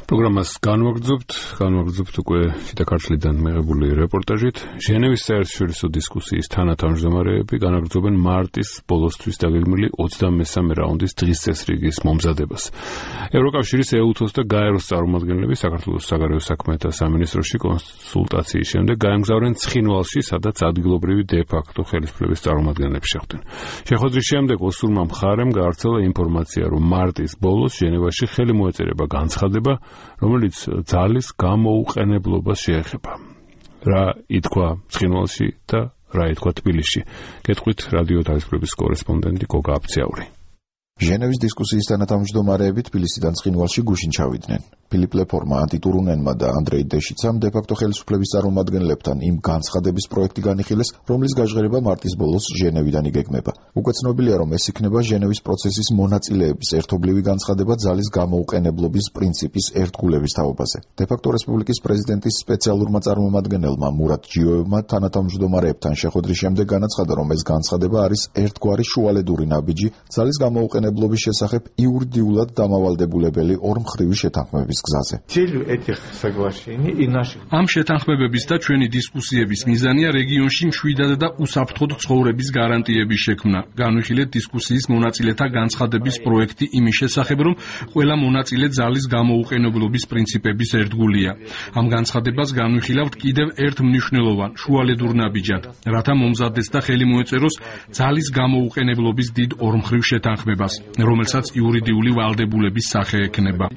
პროგრამას განვაგრძობთ უკვე შიდა ქართლიდან მიღებული რეპორტაჟით. ჟენევის საერთაშორისო დისკუსიის თანათავმჯდომარეები განაგრძობენ მარტის ბოლოსთვის დაგეგმილი 23 რაუნდის დღის წესრიგის მომზადებას. ევროკავშირის EUTOS და GAERO-ს წარმომადგენლები საქართველოს საგარეო საქმეთა სამინისტროში კონსულტაციის შემდეგ გაემგზავრნენ ცხინვალში, სადაც ადგილობრივი დე-ფაქტო ხელისუფლების წარმომადგენლები შეხვდნენ. შეხვედრის შემდეგ ოსურმა მხარემ გაავრცელა ინფორმაცია, რომ მარტის ბოლოს ჟენევაში ხელი მოეწერება განცხადება, რომელიც ძალის გამოუყენებლობას შეეხება. რა ითქვა ცხინვალში და რა ითქვა თბილისში. გეტყვით რადიო თავისუფლების კორესპონდენტი გოგა აბცაური. ჟენევის დისკუსიის თანათავმჯდომარეები თბილისიდან ცხინვალში გუშინ ჩავიდნენ. ფილიპ ლეფორმა, ანტი ტურუნენმა და ანდრეი დეშიცამ დე-ფაქტო ხელისუფლების წარმომადგენლებთან იმ განცხადების პროექტი განიხილეს, რომლის გაჟღერება მარტის ბოლოს ჟენევიდან იგეგმება. უკვე ცნობილია, რომ ეს იქნება ჟენევის პროცესის მონაწილეების ერთობლივი განცხადება ძალის გამოუყენებლობის პრინციპის ერთგულების თაობაზე. დე-ფაქტო რესპუბლიკის პრეზიდენტის სპეციალურმა წარმომადგენელმა მურატ ჯიოევმა თანათავმჯდომარეებთან შეხვედრის შემდეგ განაცხადა, რომ ეს განცხადება არის ერთგვარი შუალედური ნაბიჯი ძალის გამოუყენებლობის შესახებ იურიდიულად დამავალდებულებელი ორმხრივი შეთანხმების გზაზე. ამ შეთანხმებების და ჩვენი დისკუსიების მიზანია რეგიონში მშვიდად და უსაფრთხოდ ცხოვრების გარანტიების შექმნა. განვიხილეთ დისკუსიის მონაწილეთა განცხადების პროექტი იმის შესახებ, რომ ყველა მონაწილე ძალის გამოუყენებლობის პრინციპების ერთგულია. ამ განცხადებას განვიხილავთ კიდევ ერთ მნიშვნელოვან შუალედურ ნაბიჯად, რათა მომზადდეს და ხელი მოეწეროს ძალის გამოუყენებლობის დიდ ორმხრივ შეთანხმებას, რომელსაც იურიდიული ვალდებულების სახე ექნება.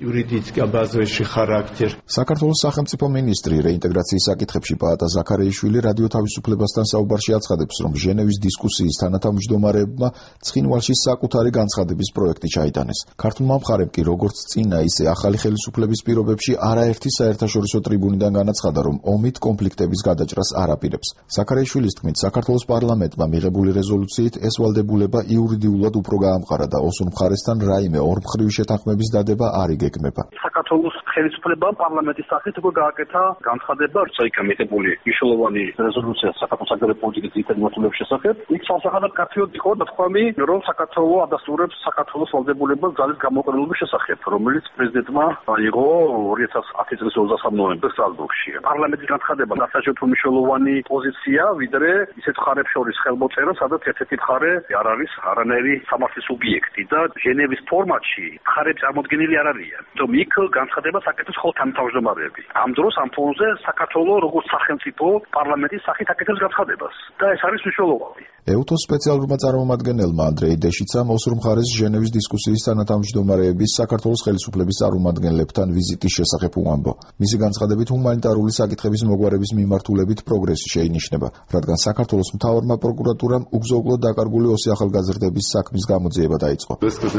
საქართველოს სახელმწიფო მინისტრი რეინტეგრაციის საკითხებში პაატა ზაქარეიშვილი რადიო თავისუფლებასთან საუბარში აცხადებს, რომ ჟენევის დისკუსიის თანათავმჯდომარეებმა ცხინვალში საკუთარი განცხადების პროექტი ჩაიტანეს. ქართულმა მხარემ კი როგორც წინა, ისე ახალი ხელისუფლების პირობებში არაერთი საერთაშორისო ტრიბუნიდან განაცხადა, რომ ომით კონფლიქტების გადაჭრას არ აპირებს. ზაქარეიშვილის თქმით, საქართველოს პარლამენტმა მიღებული რეზოლუციით ეს ვალდებულება იურიდიულად უფრო გაამყარა და ოსურ მხარესთან რაიმე ორმხრივი შეთანხმების დადება არ იგეგმება. საქართველოს ხელისუფლებამ პარლამენტის სახით უკვე გააკეთა განცხადება, როცა იქ მიღებული მნიშვნელოვანი რეზოლუცია საქართველოს საგარეო პოლიტიკის ძირითადი მოტივების შესახებ. იქ სასახადად კათეოდ იყო ნათქვამი, რომ საქართველო ადასტურებს საქართველოს ვალდებულებას ძალის გამოყენების შესახებ, რომელიც პრეზიდენტმა აიღო 2010 წლის 23 ნოემბერს სტრასბურგში. პარლამენტის განცხადება დასაშვებად მნიშვნელოვანი პოზიცია, ვიდრე ისეთ მხარებს შორის ხელმოწერა, სადაც ერთ-ერთი მხარე არ არის არანაირი სამართლის სუბიექტი და ჟენევის ფორმატში მხარები წარმოდგენილი არ არიან. თუმცა იქ განცხადებას აკეთებს ხოლმე თანათავმჯდომარეები. ამ დროს ამ ფონზე საქართველო როგორც სახელმწიფო პარლამენტის სახით აკეთებს განცხადებას და ეს არის მნიშვნელოვანი. EUTOS სპეციალურმა წარმომადგენელმა ანდრეი დეშიცამ ოსურ მხარეს ჟენევის დისკუსიის თანათავმჯდომარეების საქართველოს ხელისუფლების წარმომადგენლებთან ვიზიტის შესახებ უამბო. მისი განცხადებით ჰუმანიტარული საკითხების მოგვარების მიმართულებით პროგრესი შეინიშნება, რადგან საქართველოს მთავარმა პროკურატურამ უგზო-უგლოდ დაკარგული 20 ახალგაზრდების საქმის გამოძიება დაიწყო.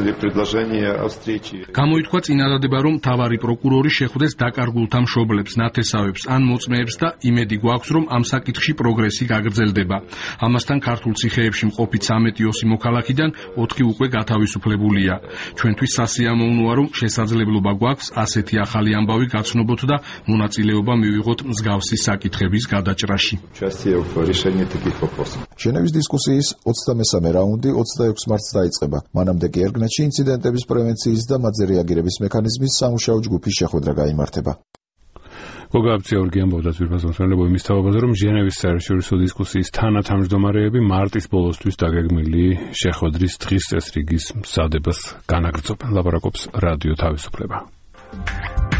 გამოითქვა წინადადება, რომ მთავარი პროკურორი შეხვდეს დაკარგულთა მშობლებს, ნათესავებს ან მოწმეებს და იმედი გვაქვს, რომ ამ საკითხში პროგრესი გაგრძელდება. ამასთან ქართულ ციხეებში მყოფი 13 მოქალაქიდან 4 უკვე გათავისუფლებულია. ჩვენთვის სასიამოვნოა, რომ შესაძლებლობა გვაქვს ასეთი ახალი ამბავი გაცნობოთ და მონაწილეობა მივიღოთ მსგავსი საკითხების გადაჭრაში. ჟენევის დისკუსიის 23 რაუნდი 26 მარტს დაიწყება. მანამდე კი ერგნეთში ინციდენტების პრევენციის და მათზე რეაგირების მექანიზმის სამუშაო ჯგუფის შეხვედრა გაიმართება. გოგა აბცაური ამბობდა ძვირფასმსვლელობო იმის თაობაზე, რომ ჟენევის საერთაშორისო დისკუსიის თანათავმჯდომარეები მარტის ბოლოსთვის დაგეგმილი შეხვედრის დღის წესრიგის მზადებას განაგრძობენ. ლაპარაკობს რადიო თავისუფლება.